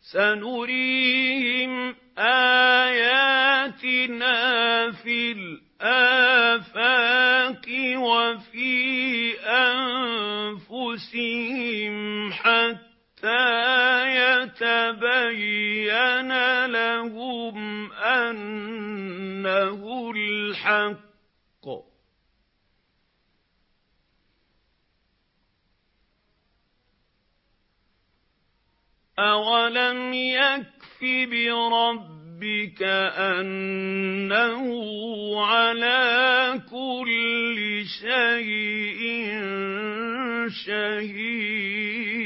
سَنُرِيهِمْ آيَاتِنَا فِي الْآفَاقِ وَفِي أَنفُسِهِمْ حَتَّىٰ يَتَبَيَّنَ لَهُمْ أَنَّهُ الْحَقُّ ۗ أَوَلَمْ يَكْفِ بِرَبِّكَ أَنَّهُ عَلَىٰ كُلِّ شَيْءٍ شَهِيدٌ